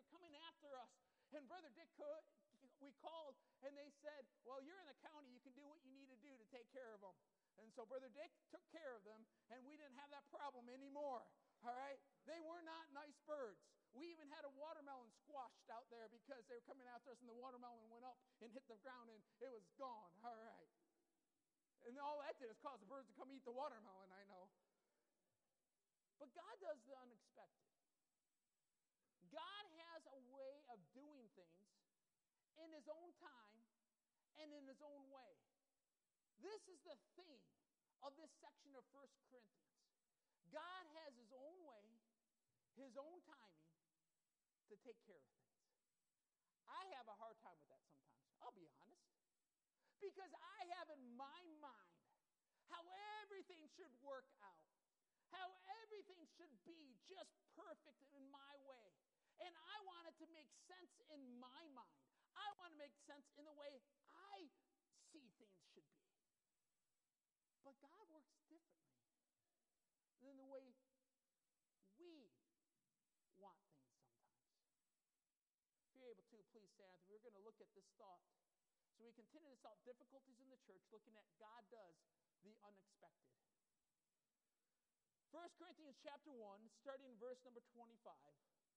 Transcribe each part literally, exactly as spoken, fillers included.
coming after us. And Brother Dick, we called, and they said, well, you're in the county. You can do what you need to do to take care of them. And so Brother Dick took care of them, and we didn't have that problem anymore. All right? They were not nice birds. We even had a watermelon squashed out there because they were coming after us, and the watermelon went up and hit the ground, and it was gone. All right. And all that did is cause the birds to come eat the watermelon, I know. But God does the unexpected. God has a way of doing things in his own time and in his own way. This is the theme of this section of First Corinthians. God has his own way, his own timing to take care of things. I have a hard time with that sometimes, I'll be honest. Because I have in my mind how everything should work out. How everything should be just perfect in my way. And I want it to make sense in my mind. I want to make sense in the way I see things should be. But God works differently than the way we want things sometimes. If you're able to, please stand. We're going to look at this thought. So we continue this out, difficulties in the church, looking at God does the unexpected. First Corinthians chapter one, starting in verse number twenty-five.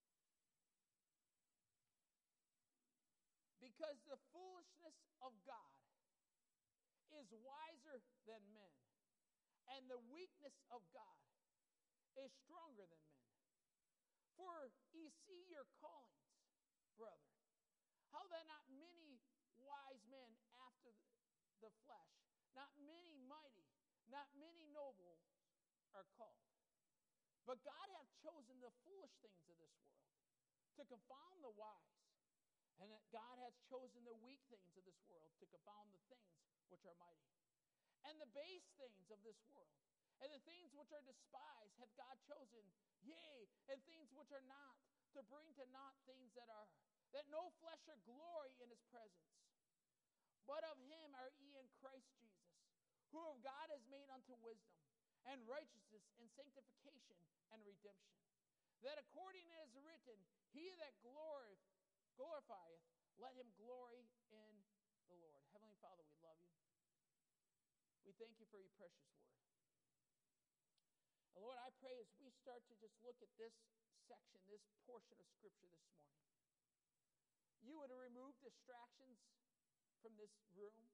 Because the foolishness of God is wiser than men, and the weakness of God is stronger than men. For ye see your callings, brethren, how that not many wise men after the flesh, not many mighty, not many nobles are called. But God hath chosen the foolish things of this world to confound the wise, and that God hath chosen the weak things of this world to confound the things which are mighty. And the base things of this world, and the things which are despised, hath God chosen, yea, and things which are not, to bring to naught things that are, that no flesh should glory in his presence. But of him are ye in Christ Jesus, who of God is made unto wisdom, and righteousness, and sanctification, and redemption. That according as is written, he that glorieth, glorifieth, let him glory in the Lord. Heavenly Father, we love you. We thank you for your precious word. And Lord, I pray as we start to just look at this section, this portion of Scripture this morning, you would remove distractions from this room.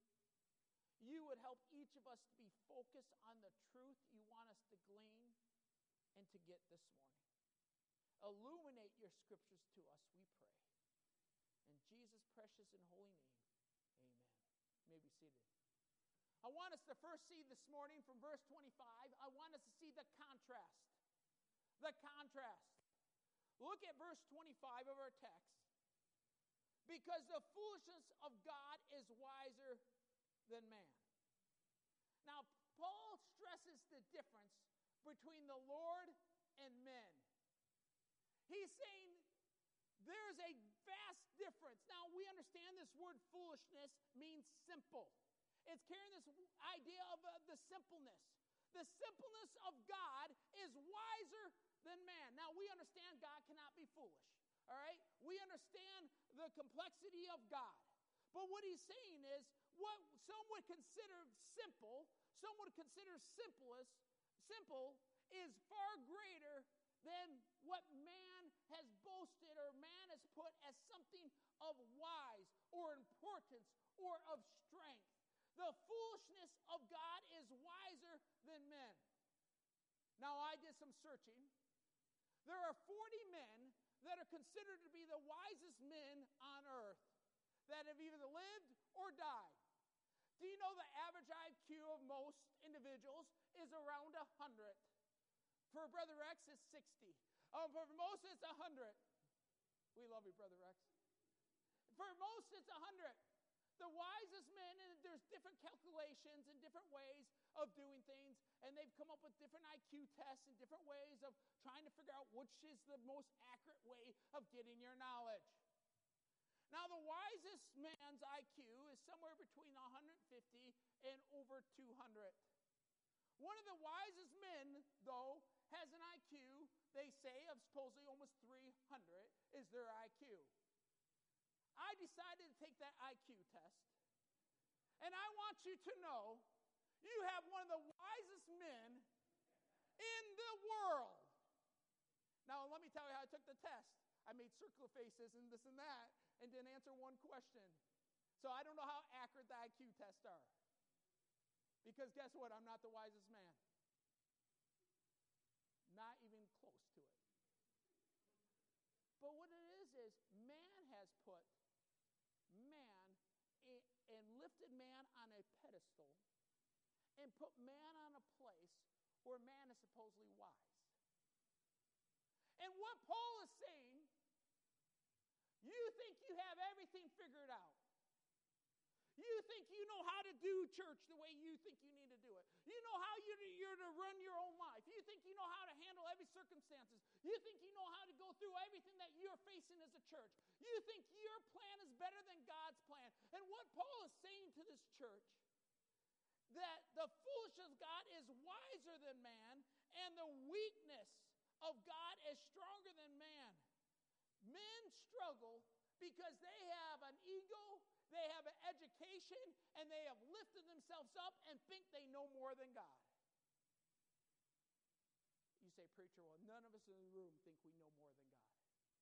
You would help each of us to be focused on the truth you want us to glean and to get this morning. Illuminate your Scriptures to us, we pray. In Jesus' precious and holy name, amen. You may be seated. I want us to first see this morning from verse twenty-five, I want us to see the contrast. The contrast. Look at verse twenty-five of our text. Because the foolishness of God is wiser than man. Now, Paul stresses the difference between the Lord and men. He's saying there's a vast difference. Now, we understand this word foolishness means simple. It's carrying this idea of uh, the simpleness. The simpleness of God is wiser than man. Now, we understand God cannot be foolish. All right? We understand the complexity of God. But what he's saying is, what some would consider simple, some would consider simplest, simple, is far greater than what man has boasted or man has put as something of wise or importance or of strength. The foolishness of God is wiser than men. Now, I did some searching. There are forty men that are considered to be the wisest men on earth that have either lived or died. Do you know the average I Q of most individuals is around one hundred? For Brother Rex, it's sixty. Um, for most, it's one hundred. We love you, Brother Rex. For most, it's one hundred. The wisest men, and there's different calculations and different ways of doing things, and they've come up with different I Q tests and different ways of trying to figure out which is the most accurate way of getting your knowledge. Now, the wisest man's I Q is somewhere between one hundred fifty and over two hundred. One of the wisest men, though, has an I Q, they say, of supposedly almost three hundred is their I Q. I decided to take that I Q test. And I want you to know you have one of the wisest men in the world. Now, let me tell you how I took the test. I made circular faces and this and that and didn't answer one question. So I don't know how accurate the I Q tests are. Because guess what? I'm not the wisest man. Not even close to it. But what it is, is man has put man and lifted man on a pedestal and put man on a place where man is supposedly wise. And what Paul is saying, you think you have everything figured out. You think you know how to do church the way you think you need to do it. You know how you're, you're to run your own life. You think you know how to handle every circumstances. You think you know how to go through everything that you're facing as a church. You think your plan is better than God's plan. And what Paul is saying to this church, that the foolishness of God is wiser than man, and the weakness of God is stronger than man. Men struggle because they have an ego, they have an education, and they have lifted themselves up and think they know more than God. You say, preacher, well, none of us in the room think we know more than God.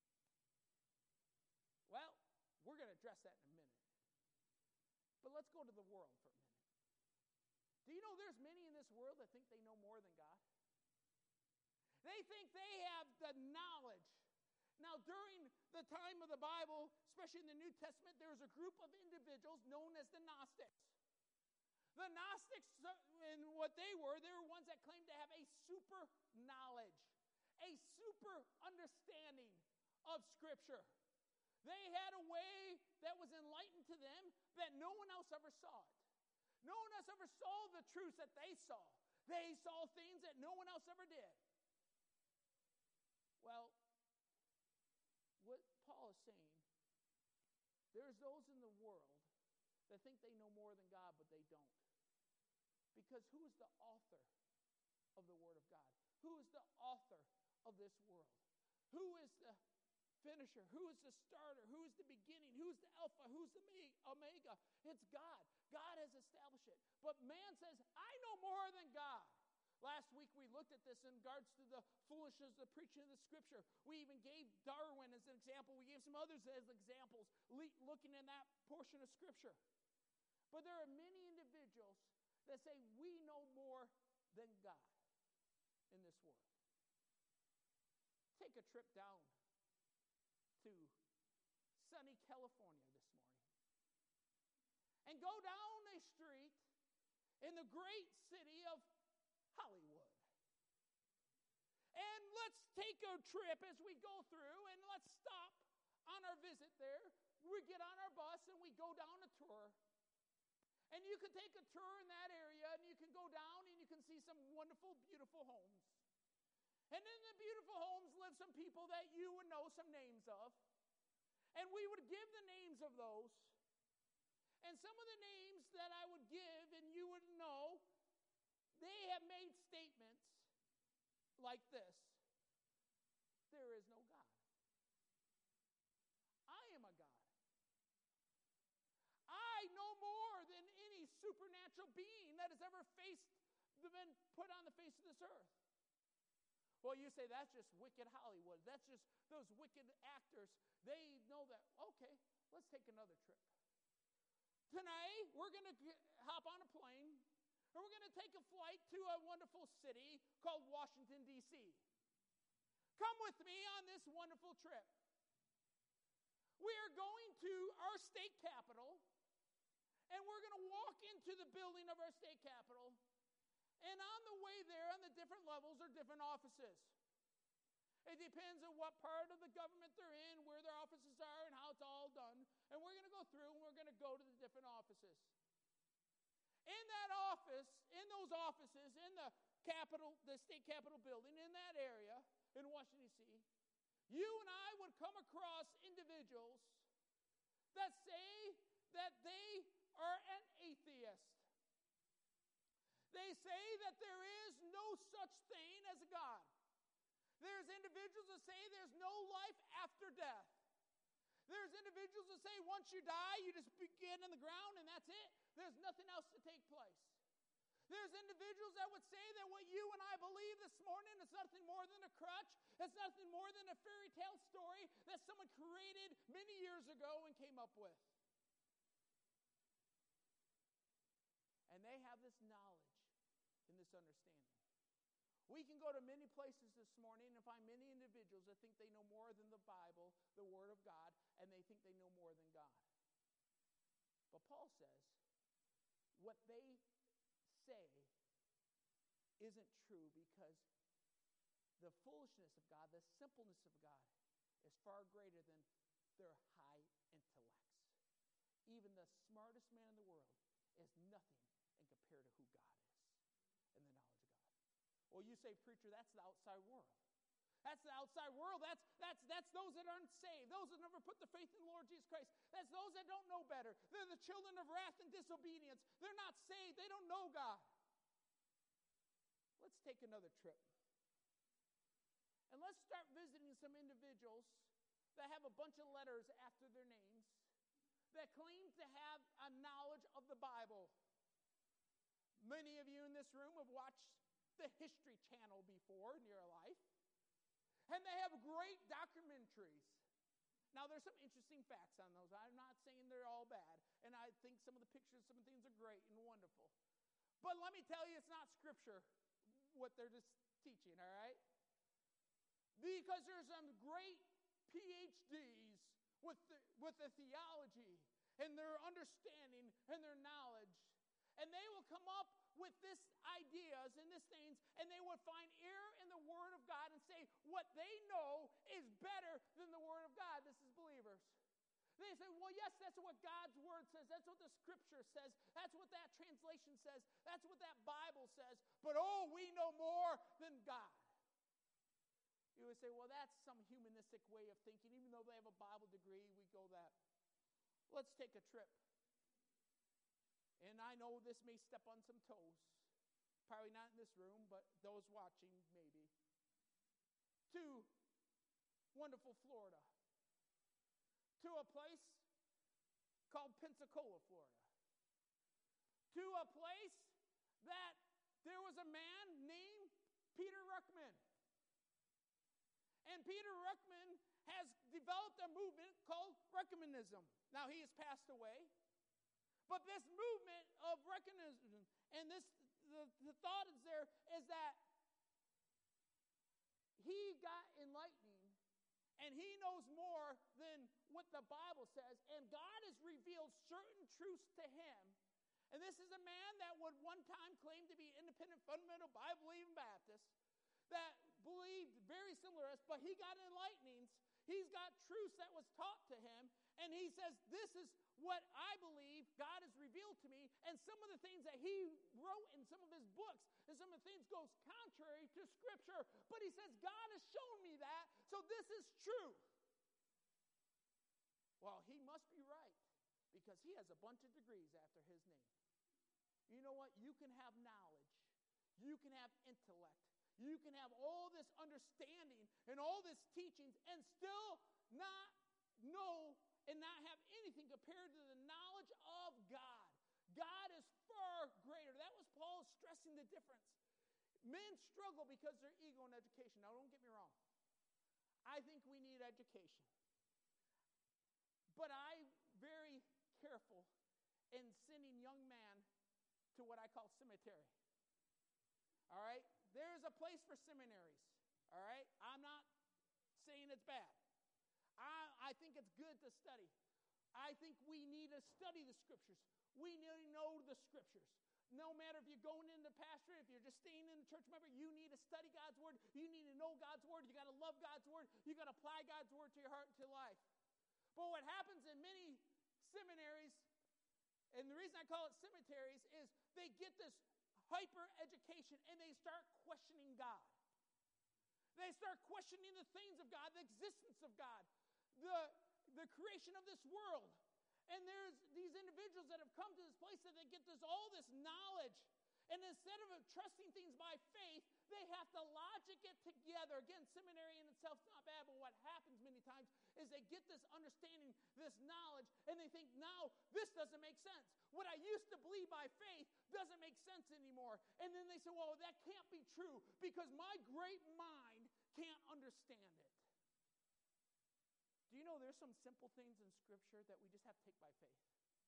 Well, we're going to address that in a minute. But let's go to the world for a minute. Do you know there's many in this world that think they know more than God? They think they have the knowledge. Now, during the time of the Bible, especially in the New Testament, there was a group of individuals known as the Gnostics. The Gnostics, and what they were, they were ones that claimed to have a super knowledge, a super understanding of Scripture. They had a way that was enlightened to them that no one else ever saw it. No one else ever saw the truths that they saw. They saw things that no one else ever did. Well, what Paul is saying, there's those in the world that think they know more than God, but they don't. Because who is the author of the Word of God? Who is the author of this world? Who is the finisher? Who is the starter? Who is the beginning? Who's the Alpha? Who's the Omega? It's God. God has established it. But man says, I know more than God. Last week we looked at this in regards to the foolishness of the preaching of the Scripture. We even gave Darwin as an example. We gave some others as examples looking in that portion of Scripture. But there are many individuals that say we know more than God in this world. Take a trip down to sunny California this morning and go down a street in the great city of Hollywood. And let's take a trip as we go through, and let's stop on our visit there. We get on our bus and we go down a tour. And you can take a tour in that area, and you can go down and you can see some wonderful, beautiful homes. And in the beautiful homes live some people that you would know some names of. And we would give the names of those. And some of the names that I would give and you would know, they have made statements like this. There is no God. I am a God. I know more than any supernatural being that has ever faced, been put on the face of this earth. Well, you say that's just wicked Hollywood. That's just those wicked actors. They know that. Okay, let's take another trip. Tonight, we're going to hop on a plane, and we're going to take a flight to a wonderful city called Washington, D C Come with me on this wonderful trip. We are going to our state capitol, and we're going to walk into the building of our state capitol. And on the way there, on the different levels, are different offices. It depends on what part of the government they're in, where their offices are, and how it's all done. And we're going to go through, and we're going to go to the different offices. In that office, in those offices, in the Capitol, the state capitol building, in that area, in Washington, D C, you and I would come across individuals that say that they are an atheist. They say that there is no such thing as a God. There's individuals that say there's no life after death. There's individuals that say once you die, you just begin in the ground and that's it. There's nothing else to take place. There's individuals that would say that what you and I believe this morning is nothing more than a crutch. It's nothing more than a fairy tale story that someone created many years ago and came up with. And they have this knowledge and this understanding. We can go to many places this morning and find many individuals that think they know more than the Bible, the Word of God, and they think they know more than God. But Paul says, what they say isn't true because the foolishness of God, the simpleness of God, is far greater than their high intellects. Even the smartest man in the world is nothing in compared to who God is and the knowledge of God. Well, you say, preacher, that's the outside world. That's the outside world. That's, that's, that's those that aren't saved. Those that never put their faith in the Lord Jesus Christ. That's those that don't know better. They're the children of wrath and disobedience. They're not saved. They don't know God. Let's take another trip. And let's start visiting some individuals that have a bunch of letters after their names that claim to have a knowledge of the Bible. Many of you in this room have watched the History Channel before in your life. And they have great documentaries. Now, there's some interesting facts on those. I'm not saying they're all bad. And I think some of the pictures, some of the things are great and wonderful. But let me tell you, it's not Scripture what they're just teaching, all right? Because there's some great P H Ds with the, with the theology and their understanding and their knowledge. And they will come up with this ideas and these things, and they would find error in the Word of God and say what they know is better than the Word of God. This is believers. They say, well, yes, that's what God's Word says. That's what the Scripture says. That's what that translation says. That's what that Bible says. But, oh, we know more than God. You would say, well, that's some humanistic way of thinking. Even though they have a Bible degree, we go that. Let's take a trip. And I know this may step on some toes. Probably not in this room, but those watching maybe. To wonderful Florida. To a place called Pensacola, Florida. To a place that there was a man named Peter Ruckman. And Peter Ruckman has developed a movement called Ruckmanism. Now, he has passed away. But this movement of Ruckmanism, and this the, the thought is there, is that he got enlightening, and he knows more than what the Bible says, and God has revealed certain truths to him. And this is a man that would one time claim to be independent, fundamental, Bible-believing Baptist, that believed very similar to us, but he got enlightenings. He's got truths that was taught to him, and he says, this is what I believe God has revealed to me, and some of the things that he wrote in some of his books, and some of the things goes contrary to Scripture, but he says, God has shown me that, so this is true. Well, he must be right, because he has a bunch of degrees after his name. You know what? You can have knowledge. You can have intellect. You can have all this understanding and all this teachings and still not know and not have anything compared to the knowledge of God. God is far greater. That was Paul stressing the difference. Men struggle because they're ego in education. Now, don't get me wrong. I think we need education. But I'm very careful in sending young men to what I call cemetery. All right? There's a place for seminaries. All right? I'm not saying it's bad. I, I think it's good to study. I think we need to study the Scriptures. We need to know the Scriptures. No matter if you're going into pastorate, if you're just staying in the church member, you need to study God's Word. You need to know God's Word. You got to love God's Word. You got to apply God's Word to your heart and to your life. But what happens in many seminaries, and the reason I call it cemeteries, is they get this hyper education and they start questioning God. They start questioning the things of God, the existence of God, the, the creation of this world. And there's these individuals that have come to this place that they get this all this knowledge. And instead of trusting things by faith, they have to logic it together. Again, seminary in itself is not bad, but what happens many times is they get this understanding, this knowledge, and they think, now this doesn't make sense. What I used to believe by faith doesn't make sense anymore. And then they say, well, that can't be true because my great mind can't understand it. Do you know there's some simple things in Scripture that we just have to take by faith?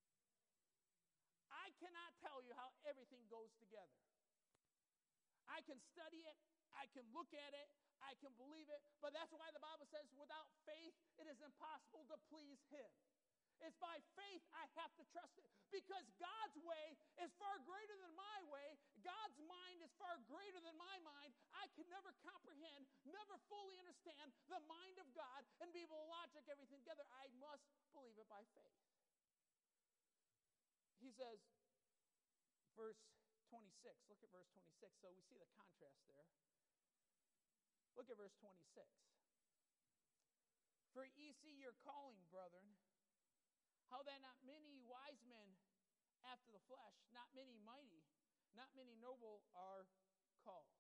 I cannot tell you how everything goes together. I can study it, I can look at it, I can believe it, but that's why the Bible says without faith it is impossible to please Him. It's by faith I have to trust it because God's way is far greater than my way. God's mind is far greater than my mind. I can never comprehend, never fully understand the mind of God and be able to logic everything together. I must believe it by faith. He says, verse twenty-six, look at verse twenty-six. So we see the contrast there. Look at verse twenty-six. For ye see your calling, brethren, how that not many wise men after the flesh, not many mighty, not many noble are called.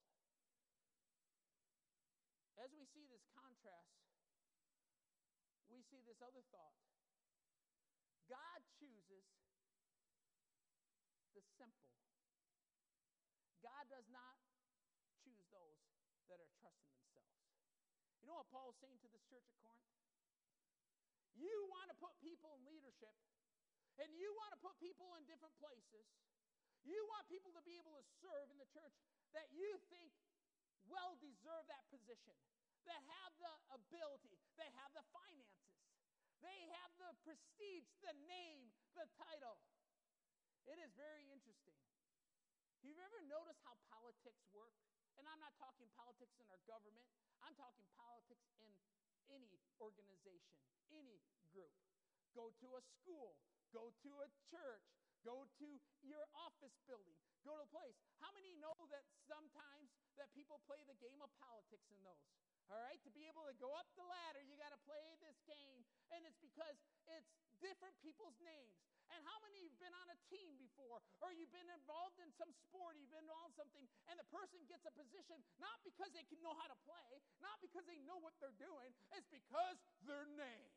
As we see this contrast, we see this other thought. God chooses the simple. God does not choose those that are trusting themselves. You know what Paul is saying to this church at Corinth? You want to put people in leadership, and you want to put people in different places. You want people to be able to serve in the church that you think well deserve that position, that have the ability, they have the finances, they have the prestige, the name, the title. It is very interesting. Have you ever noticed how politics work? And I'm not talking politics in our government. I'm talking politics in any organization, any group. Go to a school. Go to a church. Go to your office building. Go to a place. How many know that sometimes that people play the game of politics in those? All right? To be able to go up the ladder, you got to play this game. And it's because it's different people's names. And how many have been on a team before? Or you've been involved in some sport, you've been involved in something, and the person gets a position not because they can know how to play, not because they know what they're doing, it's because their name.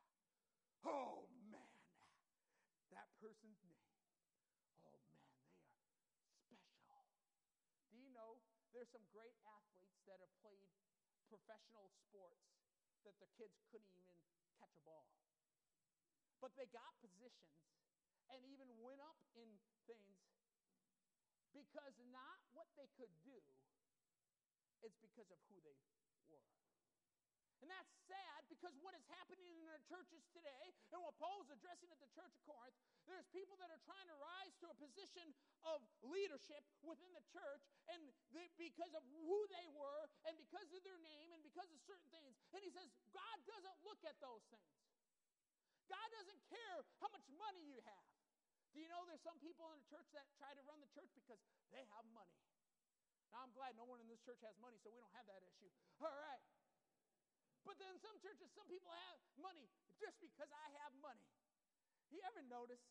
Oh, man. That person's name. Oh, man, they are special. Do you know there's some great athletes that have played professional sports that their kids couldn't even catch a ball? But they got positions and even went up in things because not what they could do, it's because of who they were. And that's sad because what is happening in our churches today, and what Paul is addressing at the church of Corinth, there's people that are trying to rise to a position of leadership within the church, and they, because of who they were, and because of their name, and because of certain things. And he says, God doesn't look at those things. God doesn't care how much money you have. Do you know there's some people in the church that try to run the church because they have money? Now, I'm glad no one in this church has money, so we don't have that issue. All right. But then some churches, some people have money just because I have money. You ever notice?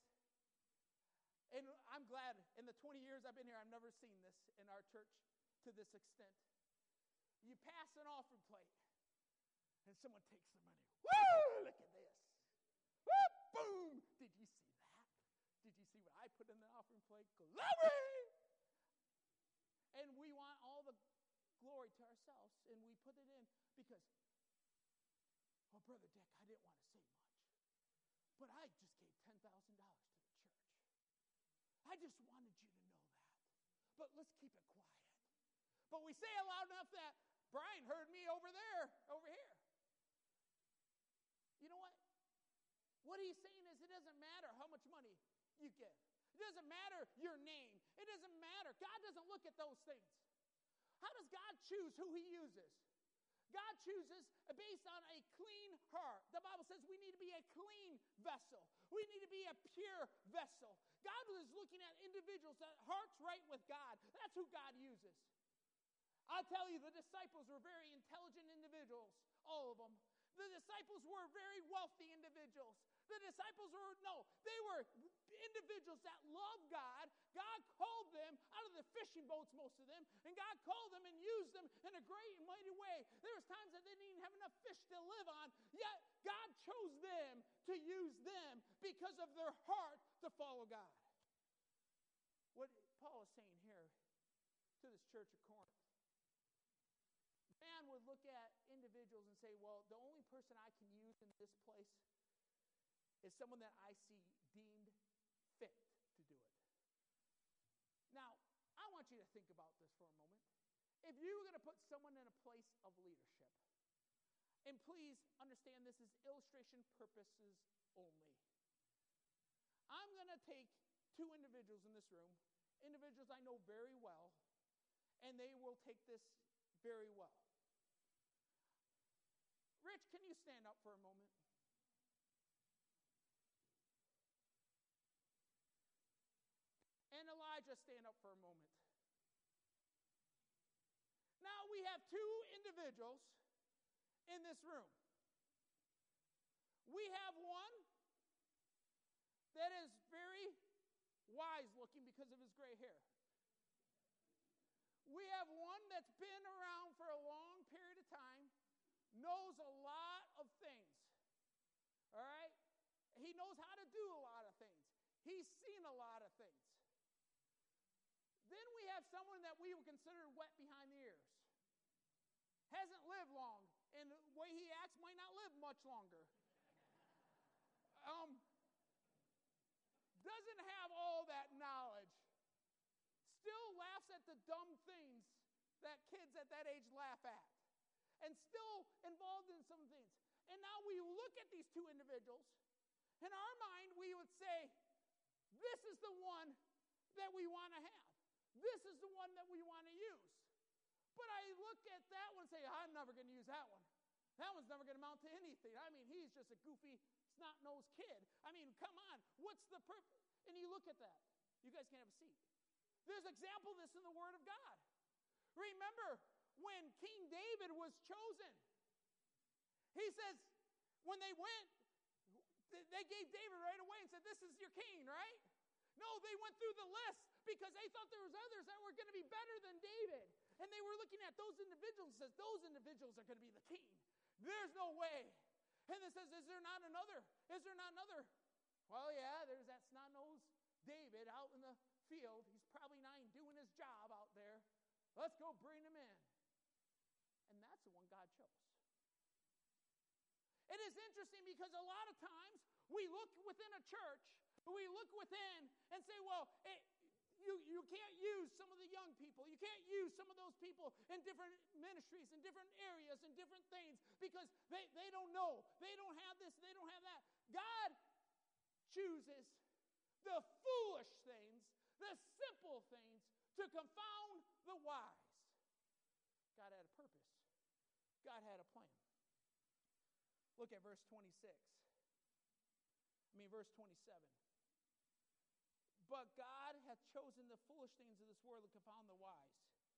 And I'm glad in the twenty years I've been here, I've never seen this in our church to this extent. You pass an offering plate, and someone takes the money. Woo! Look at this. Woo! Boom! Did you see that? Did you see what I put in the offering plate? Glory! And we want all the glory to ourselves, and we put it in because, well, Brother Dick, I didn't want to say much, but I just gave ten thousand dollars to the church. I just wanted you to know that. But let's keep it quiet. But we say it loud enough that Brian heard me over there, over here. You know what? What he's saying is it doesn't matter how much money you give. It doesn't matter your name. It doesn't matter. God doesn't look at those things. How does God choose who he uses? God chooses based on a clean heart. The Bible says we need to be a clean vessel. We need to be a pure vessel. God is looking at individuals that heart's right with God. That's who God uses. I'll tell you, the disciples were very intelligent individuals, all of them. The disciples were very wealthy individuals. The disciples were, no, they were individuals that loved God. God called them out of the fishing boats, most of them, and God called them and used them in a great and mighty way. There was times that they didn't even have enough fish to live on, yet God because of their heart to follow God. What Paul is saying here to this church of Corinth, man would look at individuals and say, well, the only person I can use in this place is someone that I see deemed fit to do it. Now, I want you to think about this for a moment. If you were going to put someone in a place of leadership, and please understand this is illustration purposes only. I'm going to take two individuals in this room, individuals I know very well, and they will take this very well. Rich, can you stand up for a moment? And Elijah, stand up for a moment. Now we have two individuals in this room. We have one that is very wise looking because of his gray hair. We have one that's been around for a long period of time, knows a lot of things. All right? He knows how to do a lot of things. He's seen a lot of things. Then we have someone that we would consider wet behind the ears. Hasn't lived long, and the way he acts might not live much longer. Um, doesn't have all that knowledge. Still laughs at the dumb things that kids at that age laugh at. And still involved in some things. And now we look at these two individuals. In our mind, we would say, this is the one that we want to have. This is the one that we want to use. But I look at that one and say, I'm never going to use that one. That one's never going to amount to anything. I mean, he's just a goofy, snot-nosed kid. I mean, come on. What's the purpose? And you look at that. You guys can have a seat. There's example of this in the Word of God. Remember when King David was chosen. He says, when they went, they gave David right away and said, this is your king, right? No, they went through the list because they thought there was others that were going to be better than David. And they were looking at those individuals and says, those individuals are going to be the king. There's no way. And it says, is there not another? Is there not another? Well, yeah, there's that snot-nosed David out in the field. He's probably not even doing his job out there. Let's go bring him in. And that's the one God chose. It is interesting because a lot of times we look within a church, we look within and say, well, it, you, you can't use some of the young people. You can't use some of those people in different ministries, in different areas, in different things because they, they don't know. They don't have this. They don't have that. God chooses the foolish things, the simple things to confound the wise. God had a purpose. God had a plan. Look at verse twenty-six. I mean, verse twenty-seven. But God hath chosen the foolish things of this world to confound the wise.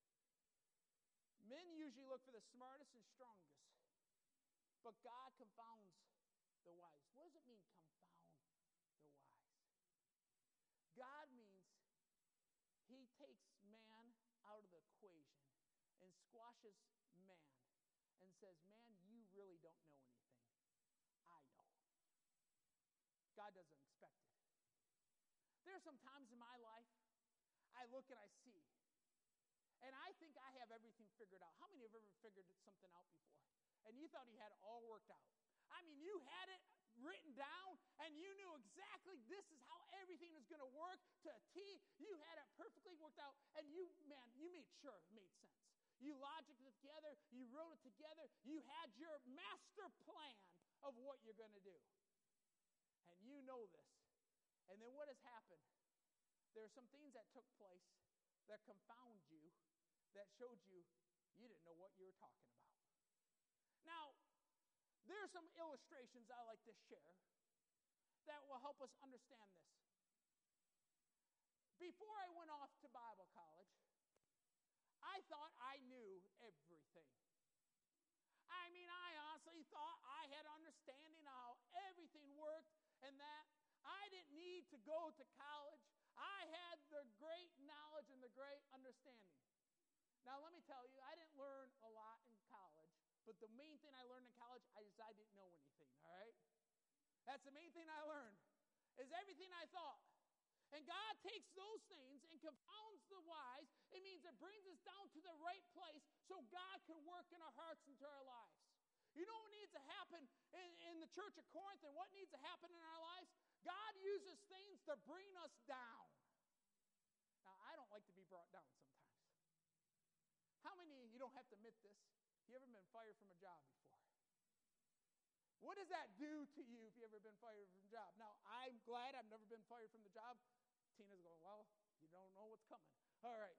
Men usually look for the smartest and strongest, but God confounds the wise. What does it mean, confound the wise? God means he takes man out of the equation and squashes man and says, man, you really don't know anything. I know. God doesn't expect it. There are some times in my life I look and I see, and I think I have everything figured out. How many have ever figured something out before? And you thought you had it all worked out. I mean, you had it written down, and you knew exactly this is how everything is going to work to a T. You had it perfectly worked out, and you, man, you made sure it made sense. You logiced it together. You wrote it together. You had your master plan of what you're going to do. And you know this. And then what has happened? There are some things that took place that confound you, that showed you you didn't know what you were talking about. Now, there are some illustrations I like to share that will help us understand this. Before I went off to Bible college, I thought I knew everything. I mean, I honestly thought I had understanding of how everything worked and that I didn't need to go to college. I had the great knowledge and the great understanding. Now, let me tell you, I didn't learn a lot in college, but the main thing I learned in college is I didn't know anything, all right? That's the main thing I learned. is everything I thought. And God takes those things and confounds the wise. It means it brings us down to the right place so God can work in our hearts and to our lives. You know what needs to happen in, in the church of Corinth and what needs to happen in our lives? God uses things to bring us down. Now, I don't like to be brought down sometimes. How many, you don't have to admit this, you ever been fired from a job before? What does that do to you if you ever been fired from a job? Now, I'm glad I've never been fired from the job. Tina's going, well, you don't know what's coming. All right.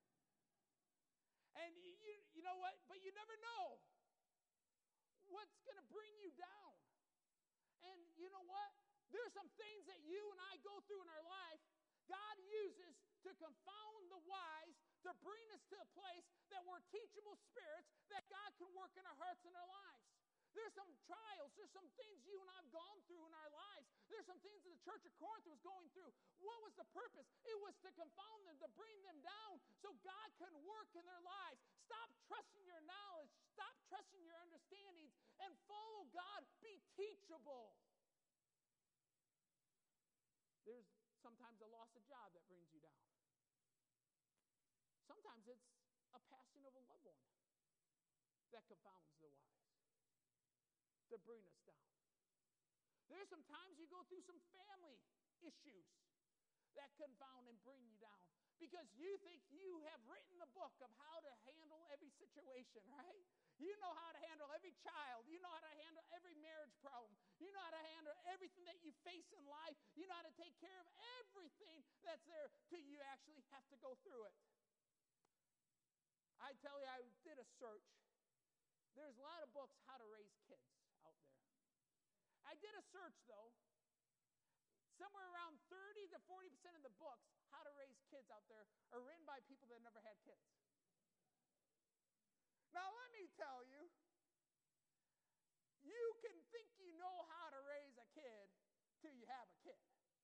And you, you, you know what? But you never know what's going to bring you down. And you know what? There's some things that you and I go through in our life God uses to confound the wise, to bring us to a place that we're teachable spirits, that God can work in our hearts and our lives. There's some trials, there's some things you and I have gone through in our lives. There's some things that the church of Corinth was going through. What was the purpose? It was to confound them, to bring them down so God can work in their lives. Stop trusting your knowledge, stop trusting your understandings, and follow God. Be teachable. There's sometimes a loss of job that brings you down. Sometimes it's a passing of a loved one that confounds the wise, to bring us down. There's some times you go through some family issues that confound and bring you down because you think you have written the book of how to handle every situation, right? You know how to handle every child. You know how to handle every marriage problem. You know how to handle everything that you face in life. You know how to take care of everything that's there till you actually have to go through it. I tell you, I did a search. There's a lot of books how to raise kids out there. I did a search, though. Somewhere around thirty to forty percent of the books, how to raise kids out there, are written by people that never had kids. Now, let me tell you, you can think you know how to raise a kid till you have a kid.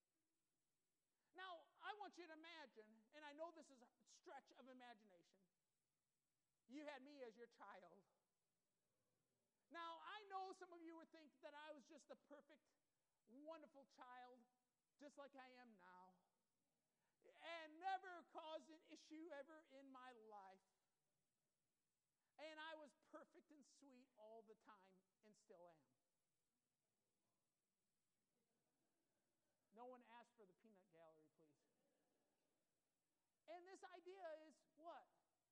Now, I want you to imagine, and I know this is a stretch of imagination, you had me as your child. Now, I know some of you would think that I was just the perfect, wonderful child, just like I am now, and never caused an issue ever in my life. And I was perfect and sweet all the time and still am. No one asked for the peanut gallery, please. And this idea is what?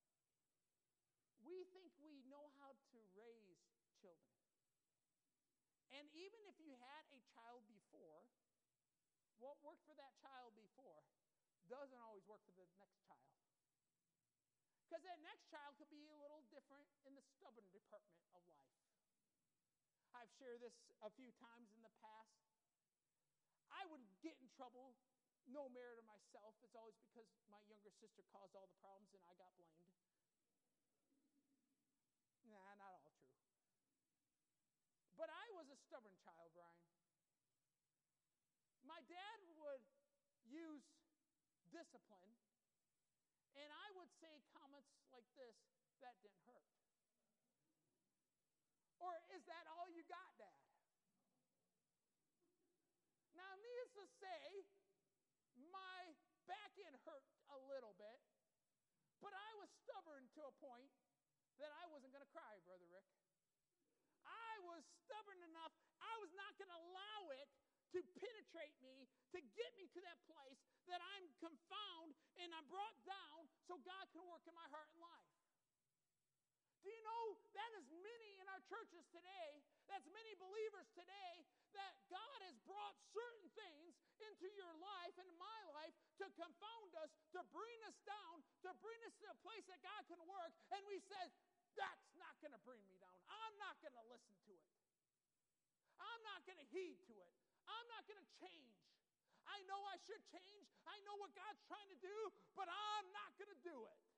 We think we know how to raise children. And even if you had a child before, what worked for that child before doesn't always work for the next child. Because that next child could be a little different in the stubborn department of life. I've shared this a few times in the past. I would get in trouble, no merit of myself. It's always because my younger sister caused all the problems and I got blamed. Nah, not all true. But I was a stubborn child, Brian. My dad would use discipline, and I would say comments like this, that didn't hurt. Or, is that all you got, Dad? Now, needless to say, my back end hurt a little bit, but I was stubborn to a point that I wasn't going to cry, Brother Rick. I was stubborn enough, I was not going to allow it to penetrate me, to get me to that place that I'm confounded and I'm brought down so God can work in my heart and life. Do you know that is many in our churches today, that's many believers today, that God has brought certain things into your life and my life to confound us, to bring us down, to bring us to a place that God can work, and we said, that's not going to bring me down. I'm not going to listen to it. I'm not going to heed to it. I'm not going to change. I know I should change. I know what God's trying to do, but I'm not going to do it.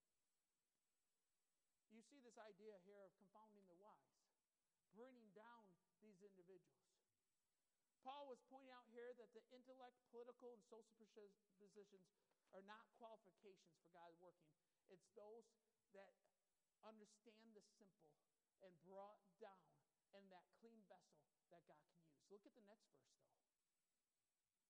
You see this idea here of confounding the wise, bringing down these individuals. Paul was pointing out here that the intellect, political, and social positions are not qualifications for God working. It's those that understand the simple and brought down in that clean vessel that God can use. Look at the next verse, though.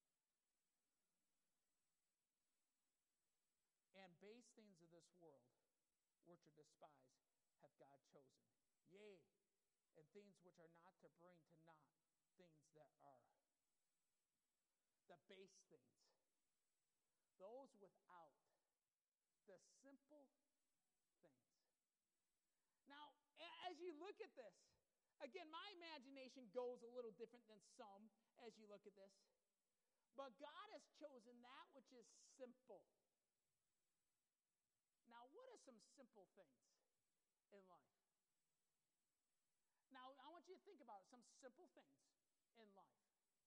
things of this world, which are despised, hath God chosen. Yea, and things which are not, to bring to naught things that are. The base things. Those without. The simple things. Now, as you look at this, again, my imagination goes a little different than some as you look at this. But God has chosen that which is simple. Now, what are some simple things in life? Now, I want you to think about some simple things in life.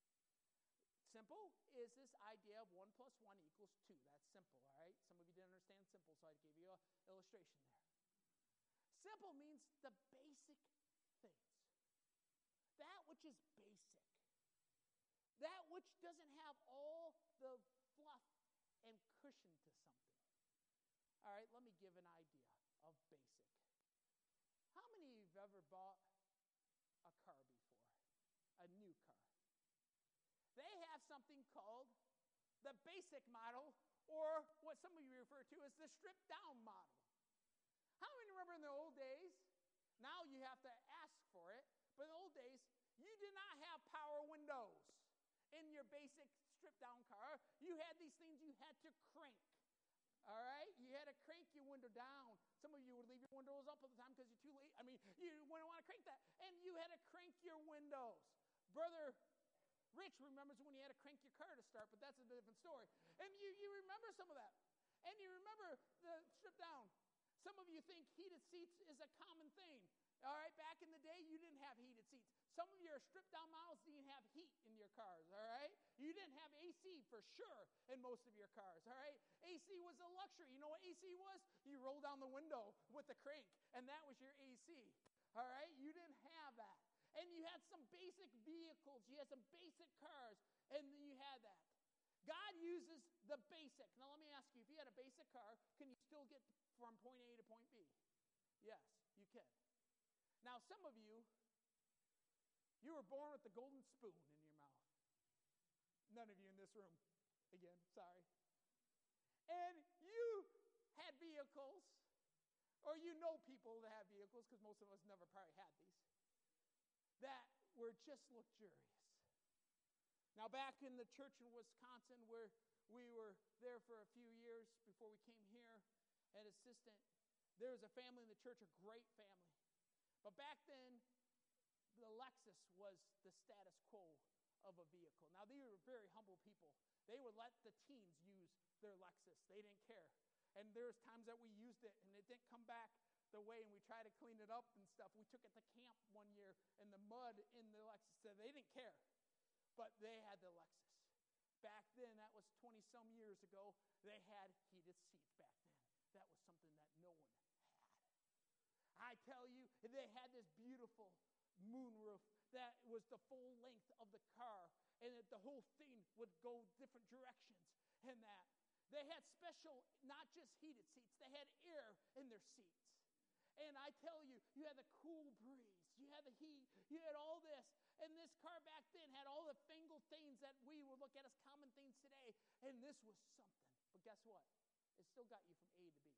Simple is this idea of one plus one equals two. That's simple, all right? Some of you didn't understand simple, so I gave you an illustration there. Simple means the basic things. That which is basic. That which doesn't have all the fluff and cushion to something. All right, let me give an idea of basic. How many of you have ever bought a car before? A new car. They have something called the basic model, or what some of you refer to as the stripped down model. How many remember in the old days? Now you have to ask for it, but in the old days, you did not have power windows in your basic stripped down car. You had these things you had to crank. All right? You had to crank your window down. Some of you would leave your windows up all the time because you're too late. I mean, you wouldn't want to crank that. And you had to crank your windows. Brother Rich remembers when you had to crank your car to start, but that's a different story. And you, you remember some of that. And you remember the strip down. Some of you think heated seats is a common thing. All right, back in the day, you didn't have heated seats. Some of your stripped down models didn't have heat in your cars, all right? You didn't have A C for sure in most of your cars, all right? A C was a luxury. You know what A C was? You roll down the window with the crank, and that was your A C, all right? You didn't have that. And you had some basic vehicles. You had some basic cars, and you had that. God uses the basic. Now, let me ask you, if you had a basic car, can you still get from point A to point B? Yes, you can. Now, some of you, you were born with the golden spoon in your mouth. None of you in this room. Again, sorry. And you had vehicles, or you know people that have vehicles, because most of us never probably had these, that were just luxurious. Now, back in the church in Wisconsin, where we were there for a few years before we came here, an assistant, there was a family in the church, a great family. But back then, the Lexus was the status quo of a vehicle. Now, they were very humble people. They would let the teens use their Lexus. They didn't care. And there was times that we used it, and it didn't come back the way, and we tried to clean it up and stuff. We took it to camp one year, and the mud in the Lexus, so they didn't care. But they had the Lexus. Back then, that was twenty-some years ago, they had heated seats back then. That was something that no one had. I tell you, they had this beautiful moonroof that was the full length of the car, and that the whole thing would go different directions, and that. They had special, not just heated seats, they had air in their seats. And I tell you, you had the cool breeze, you had the heat, you had all this. And this car back then had all the fangled things that we would look at as common things today. And this was something. But guess what? It still got you from A to B.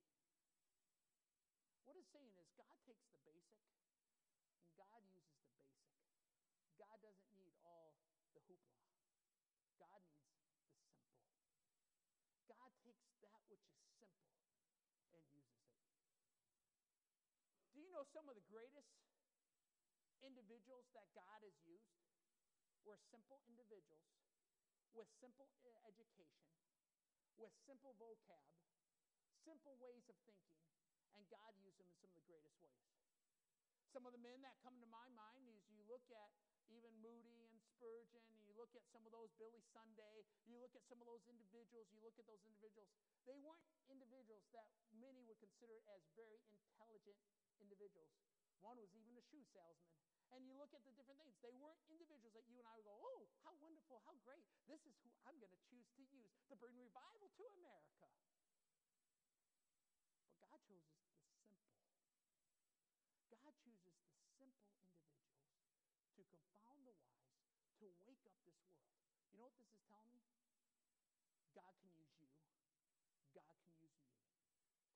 What it's saying is God takes the basic and God uses the basic. God doesn't need all the hoopla. God needs the simple. God takes that which is simple and uses it. Do you know some of the greatest individuals that God has used were simple individuals with simple education, with simple vocab, simple ways of thinking, and God used them in some of the greatest ways. Some of the men that come to my mind is you look at even Moody and Spurgeon, and you look at some of those, Billy Sunday, you look at some of those individuals, you look at those individuals, they weren't individuals that many would consider as very intelligent individuals. One was even a shoe salesman. And you look at the different things. They weren't individuals that you and I would go, oh, how wonderful, how great. This is who I'm going to choose to use to bring revival to America. But God chooses the simple. God chooses the simple individuals to confound the wise, to wake up this world. You know what this is telling me? God can use you. God can use me.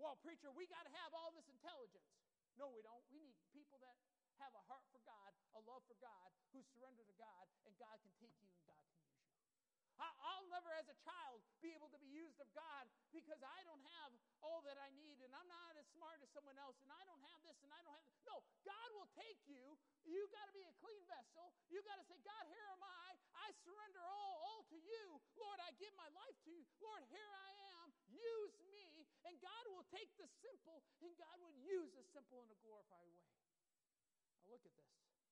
Well, preacher, we got to have all this intelligence. No, we don't. We need people that have a heart for God, a love for God, who surrender to God, and God can take you and God can use you. I'll never, as a child, be able to be used of God because I don't have all that I need, and I'm not as smart as someone else, and I don't have this, and I don't have this. No, God will take you. You got to be a clean vessel. You got to say, God, here am I. I surrender all, all to you. Lord, I give my life to you. Lord, here I am. Use me. And God will take the simple, and God will use the simple in a glorified way. Now look at this.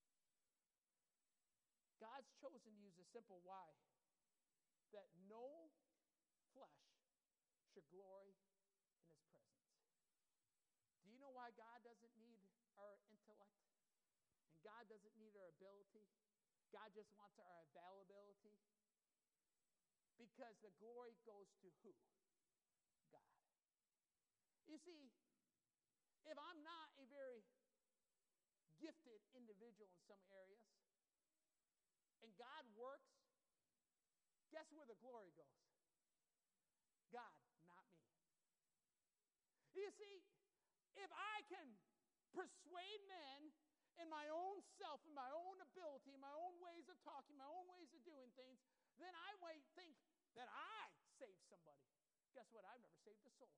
God's chosen to use the simple. Why? That no flesh should glory in his presence. Do you know why God doesn't need our intellect? And God doesn't need our ability? God just wants our availability. Because the glory goes to who? God. You see, if I'm not a very gifted individual in some areas, and God works, guess where the glory goes? God, not me. You see, if I can persuade men in my own self, in my own ability, in my own ways of talking, my own ways of doing things, then I might think that I saved somebody. Guess what? I've never saved a soul.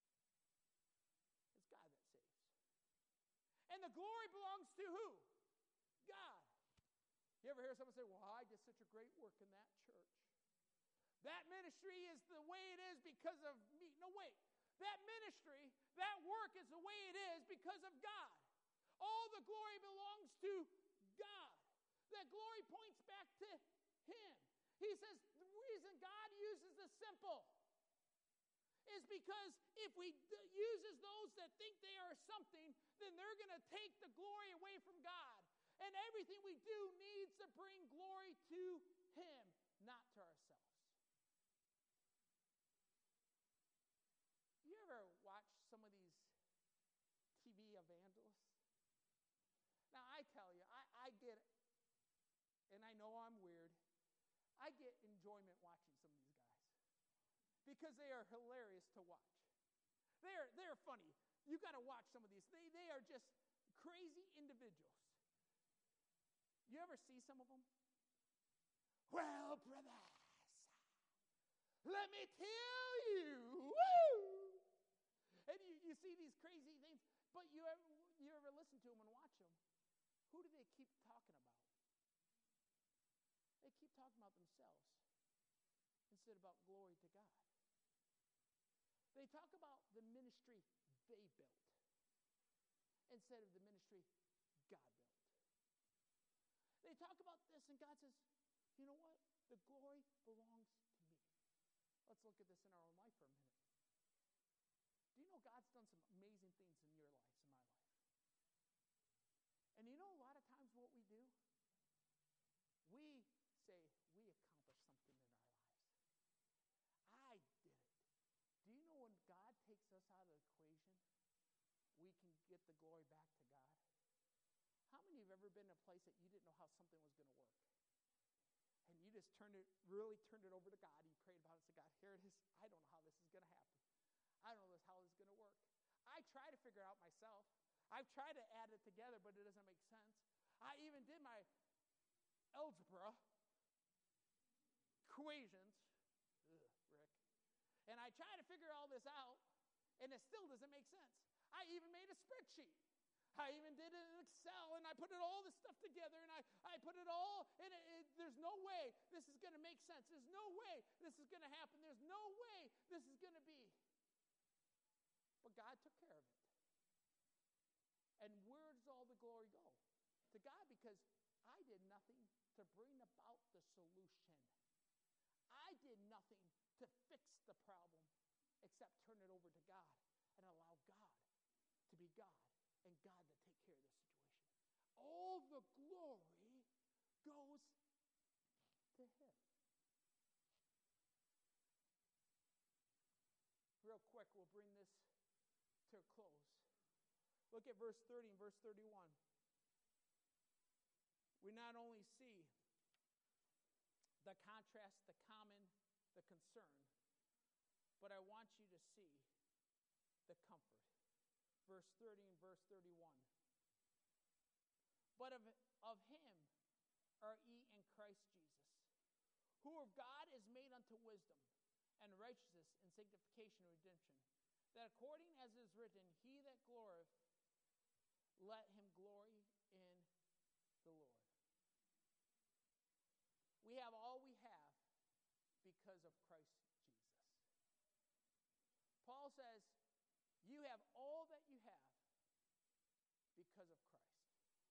It's God that saves. And the glory belongs to who? God. You ever hear someone say, well, I did such a great work in that church. That ministry is the way it is because of me. No, wait. That ministry, that work is the way it is because of God. All the glory belongs to God. That glory points back to him. He says the reason God uses the simple is because if he d- uses those that think they are something, then they're going to take the glory away from God. And everything we do needs to bring glory to him, not to ourselves. You ever watch some of these T V evangelists? Now, I tell you, I, I get it, and I know I'm weird. I get enjoyment watching some of these guys because they are hilarious to watch. They're, they're funny. You got to watch some of these. They, they are just crazy individuals. You ever see some of them? Well, brothers, let me tell you, woo! And you, you see these crazy things, but you ever, you ever listen to them and watch them? Who do they keep talking about? They keep talking about themselves instead about glory to God. They talk about the ministry they built instead of the ministry God built. They talk about this, and God says, you know what? The glory belongs to me. Let's look at this in our own life for a minute. Do you know God's done some amazing things in your lives, in my life? And you know a lot of times what we do? We say, we accomplished something in our lives. I did it. Do you know when God takes us out of the equation, we can get the glory back to God? How many of you have ever been in a place that you didn't know how something was going to work? And you just turned it, really turned it over to God. You prayed about it and said, God, here it is. I don't know how this is going to happen. I don't know how this is going to work. I try to figure it out myself. I've tried to add it together, but it doesn't make sense. I even did my algebra equations. Ugh, Rick. And I try to figure all this out, and it still doesn't make sense. I even made a spreadsheet. I even did it in Excel, and I put it all this stuff together, and I, I put it all, and it, it, there's no way this is going to make sense. There's no way this is going to happen. There's no way this is going to be. But God took care of it. And where does all the glory go? To God, because I did nothing to bring about the solution. I did nothing to fix the problem except turn it over to God and allow God to be God and God to take care of the situation. All the glory goes to him. Real quick, we'll bring this to a close. Look at verse thirty and verse thirty-one. We not only see the contrast, the common, the concern, but I want you to see the comfort. Verse thirty and verse thirty-one. But of, of him are ye in Christ Jesus, who of God is made unto wisdom, and righteousness, and sanctification, and redemption, that according as is written, he that glorieth, let him glory in the Lord. We have all we have because of Christ Jesus. Paul says, you have all that you have because of Christ.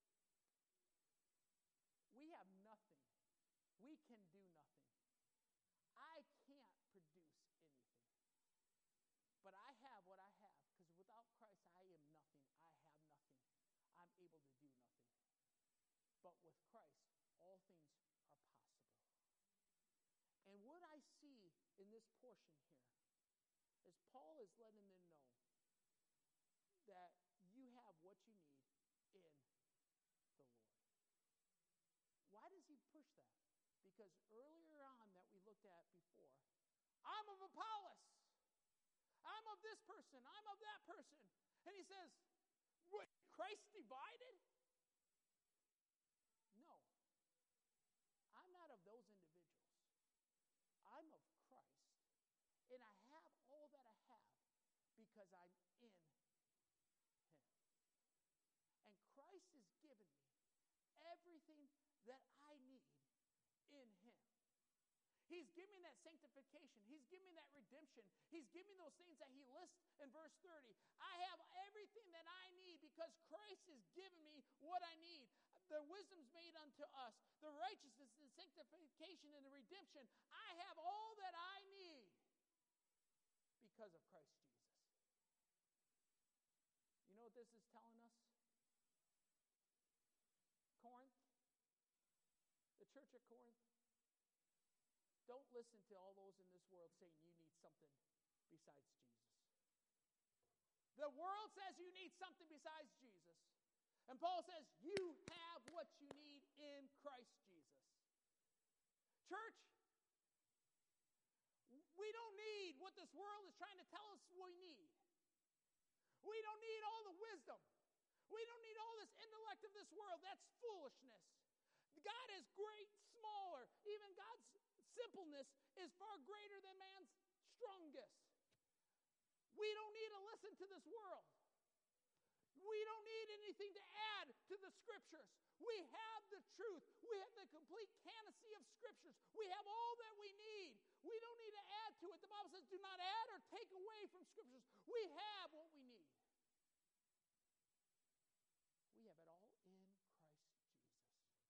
We have nothing. We can do nothing. I can't produce anything. But I have what I have, because without Christ I am nothing. I have nothing. I'm able to do nothing. But with Christ, all things are possible. And what I see in this portion here is Paul is letting them know that you have what you need in the Lord. Why does he push that? Because earlier on that we looked at before, I'm of Apollos. I'm of this person. I'm of that person. And he says, what, Christ divided? No. I'm not of those individuals. I'm of Christ. And I have all that I have because I'm in him. And Christ has given me everything that I need in him. He's giving me that sanctification. He's giving me that redemption. He's giving me those things that he lists in verse thirty. I have everything that I need because Christ has given me what I need. The wisdom's made unto us. The righteousness and sanctification and the redemption. I have all that I need because of Christ Jesus. You know what this is telling us? Corinth, the church at Corinth, don't listen to all those in this world saying you need something besides Jesus. The world says you need something besides Jesus. And Paul says you have what you need in Christ Jesus. Church, we don't need what this world is trying to tell us we need. We don't need all the wisdom. We don't need all this intellect of this world. That's foolishness. God is great, smaller. Even God's simpleness is far greater than man's strongest. We don't need to listen to this world. We don't need anything to add to the scriptures. We have the truth. We have the complete canopy of scriptures. We have all that we need. We don't need to add to it. The Bible says do not add or take away from scriptures. We have what we need. We have it all in Christ Jesus.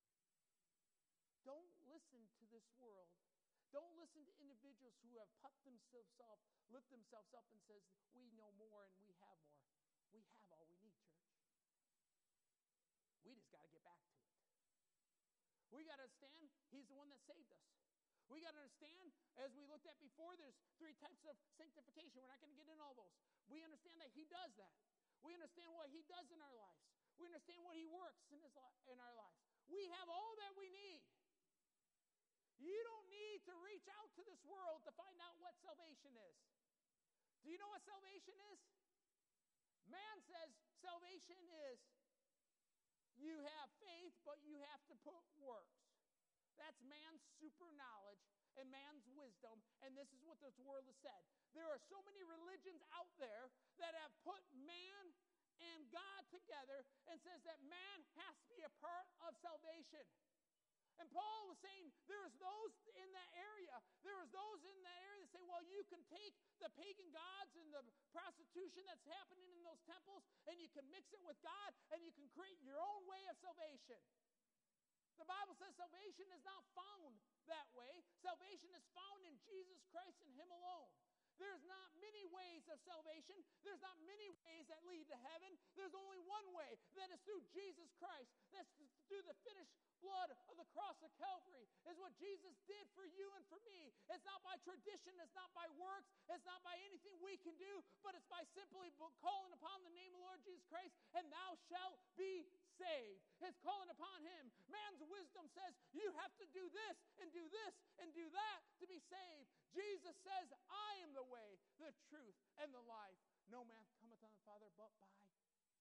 Don't listen to this world. Don't listen to individuals who have puffed themselves up, lift themselves up and says, we know more and we have more. We have all we need, church. We just got to get back to it. We got to understand he's the one that saved us. We got to understand, as we looked at before, there's three types of sanctification. We're not going to get into all those. We understand that he does that. We understand what he does in our lives. We understand what he works in, his li- in our lives. We have all that we need. You don't need to reach out to this world to find out what salvation is. Do you know what salvation is? Man says salvation is you have faith, but you have to put works. That's man's super knowledge and man's wisdom, and this is what this world has said. There are so many religions out there that have put man and God together and says that man has to be a part of salvation. And Paul was saying there's those in that area, there's those in that area that say, well, you can take the pagan gods and the prostitution that's happening in those temples and you can mix it with God and you can create your own way of salvation. The Bible says salvation is not found that way. Salvation is found in Jesus Christ and him alone. There's not many ways of salvation. There's not many ways that lead to heaven. There's only one way, that is through Jesus Christ. That's through the finished blood of the cross of Calvary. Is what Jesus did for you and for me. It's not by tradition. It's not by works. It's not by anything we can do, but it's by simply calling upon the name of the Lord Jesus Christ, and thou shalt be saved. It's calling upon him. Man's wisdom says you have to do this and do this and do that to be saved. Jesus says, I am the way, the truth, and the life. No man cometh unto the Father but by him.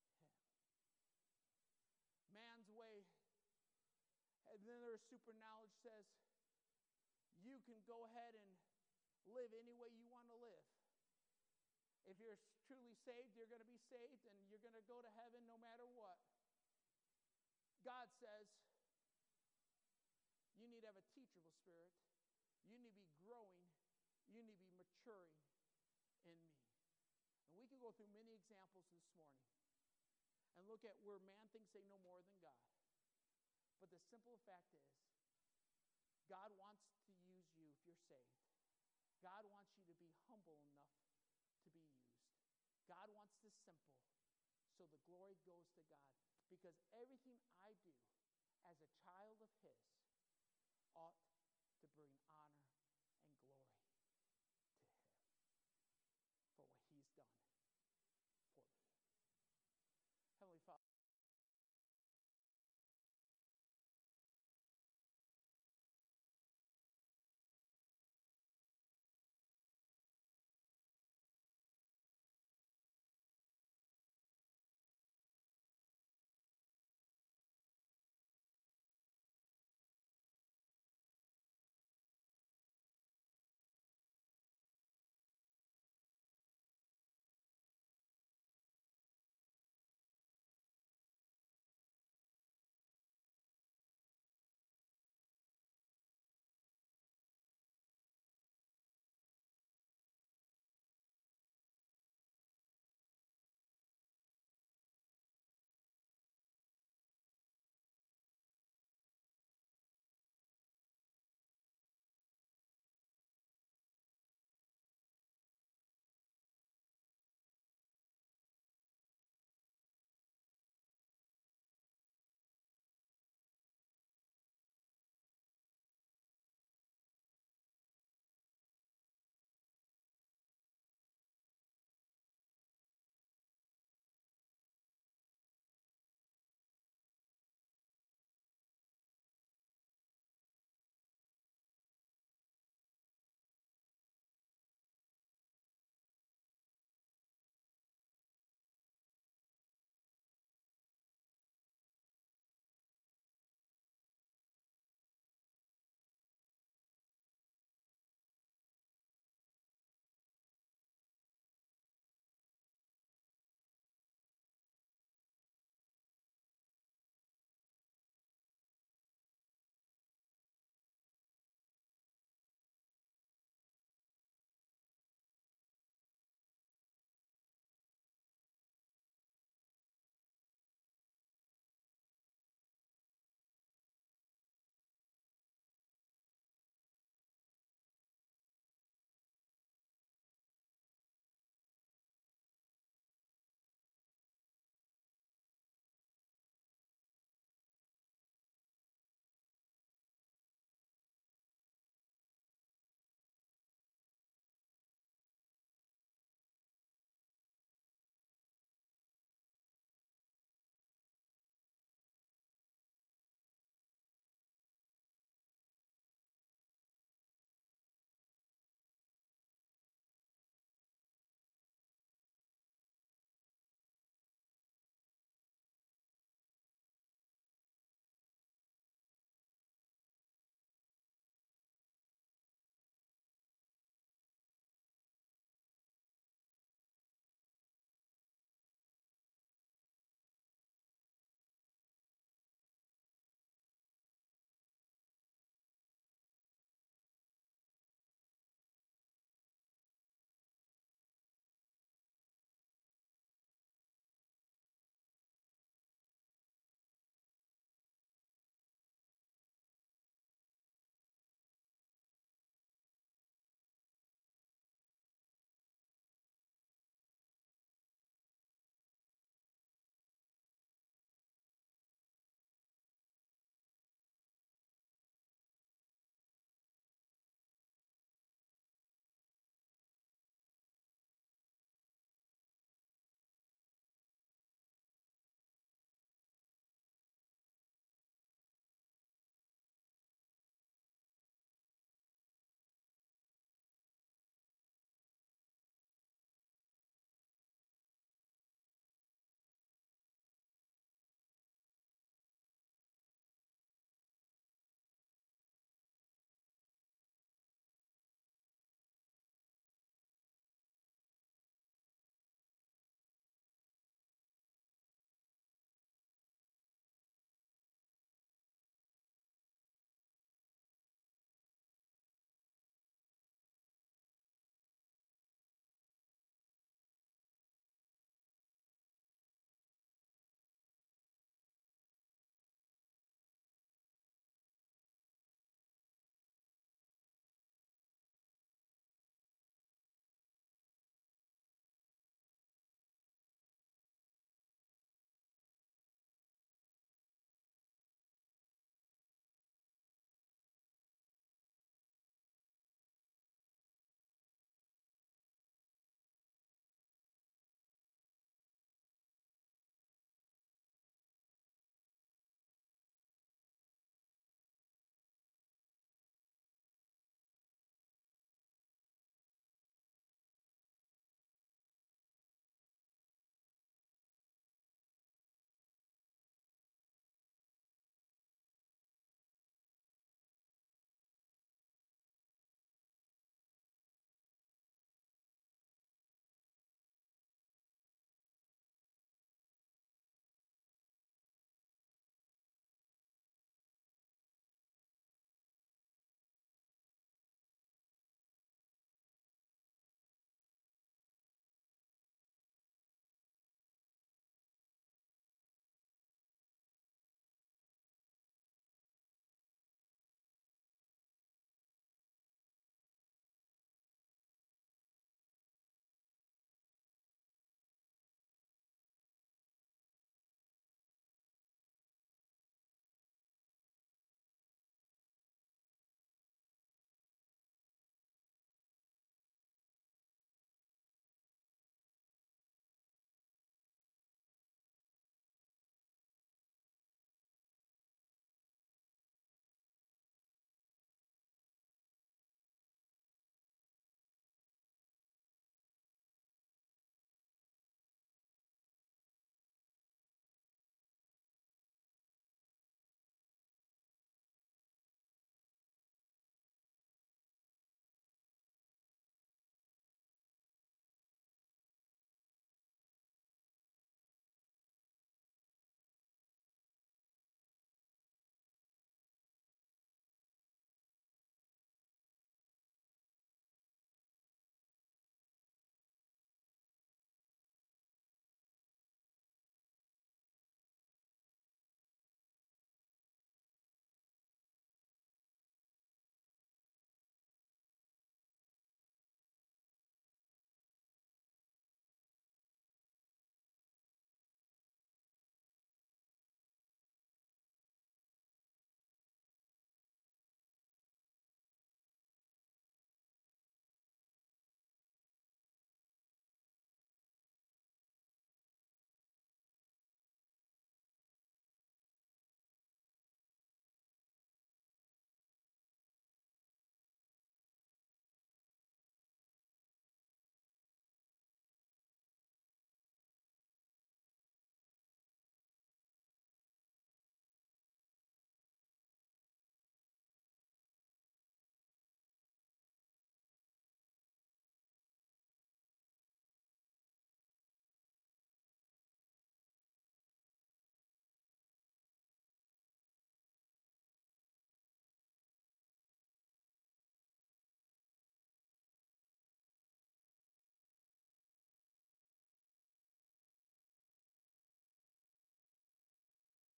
Man's way, and then there's super knowledge says you can go ahead and live any way you want to live. If you're truly saved, you're going to be saved and you're going to go to heaven no matter what. God says you need to have a teachable spirit. You need to be growing. You need to be maturing in me. And we can go through many examples this morning and look at where man thinks they know more than God. But the simple fact is, God wants to use you if you're saved. God wants you to be humble enough to be used. God wants this simple, so the glory goes to God. Because everything I do as a child of His ought to bring honor